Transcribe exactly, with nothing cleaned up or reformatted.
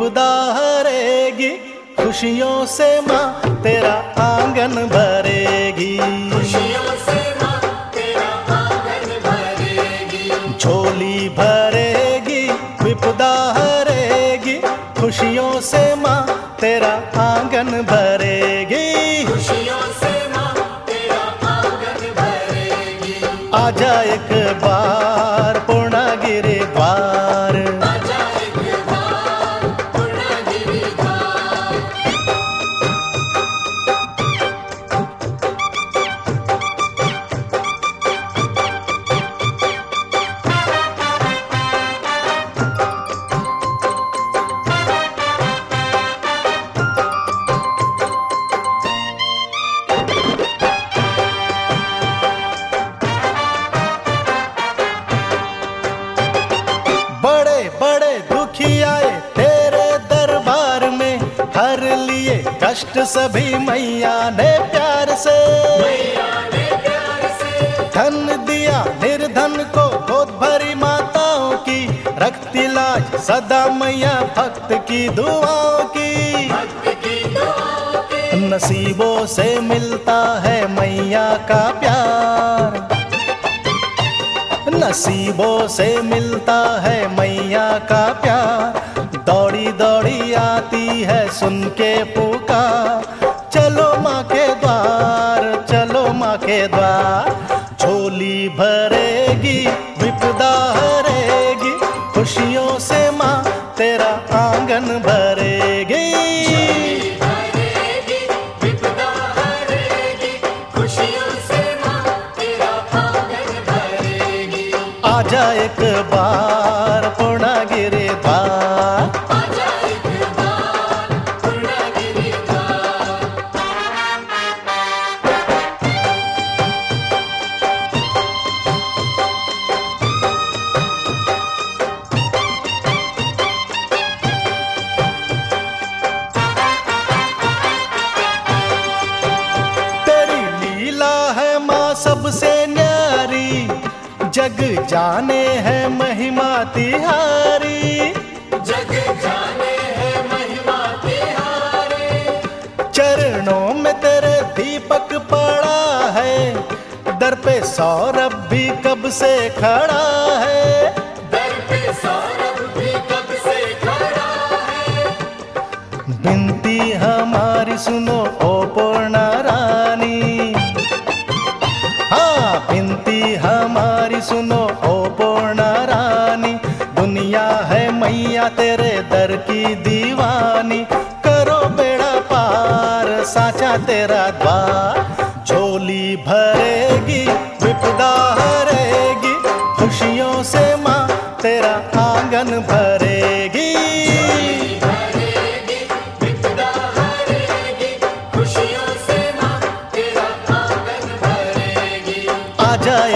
विपदा हरेगी, खुशियों से माँ तेरा आंगन भरेगी। खुशियों से माँ तेरा आंगन भरेगी। झोली भरेगी, विपदा हरेगी, खुशियों से माँ तेरा आंगन भरेगी। खुशियों से माँ तेरा आंगन भरेगी। आजा एक बार पूर्णागिरि द्वार, आजा एक बार पूर्णागिरि द्वार। बड़े बड़े दुखी आए तेरे दरबार में, हर लिए कष्ट सभी मैया ने प्यार से। मैया ने प्यार से धन दिया निर्धन को, गोद भरी माताओं की, रखती लाज सदा मैया भक्त की दुआओं की। भक्त की दुआओं की। नसीबों से मिलता है मैया का प्यार, नसीबों से मिलता है मैया का प्यार। दौड़ी दौड़ी आती है सुन के पुकार, चलो माँ के द्वार, चलो माँ के द्वार। झोली भरेगी, विपदा हरेगी, खुशियों से माँ तेरा आंगन भरेगी। भरेगी, विपदा हरेगी, खुशियों से माँ तेरा आंगन भरेगी। आजा एक बार पूर्णागिरि द्वार, आजा एक बार पूर्णागिरि द्वार। तेरी लीला है माँ सबसे न्यारी, जग जाने है महिमा तिहारी। जग जाने है महिमा तिहारी। चरणों में तेरे दीपक पड़ा है, दर पे सौरभ भी कब से खड़ा है। दर पे सौरभ भी कब से खड़ा है। बिनती हमारी सुनो ओ पूर्णा रानी, हाँ बिनती हमारी सुनो ओ पूर्णा रानी। दुनिया है मैया तेरे दर की दीवानी, करो बेड़ा पार साचा तेरा द्वार। झोली भरेगी, विपदा हरेगी, खुशियों से माँ तेरा आंगन भरेगी। भरेगी, विपदा हरेगी, खुशियों से माँ तेरा आंगन भरेगी। आजा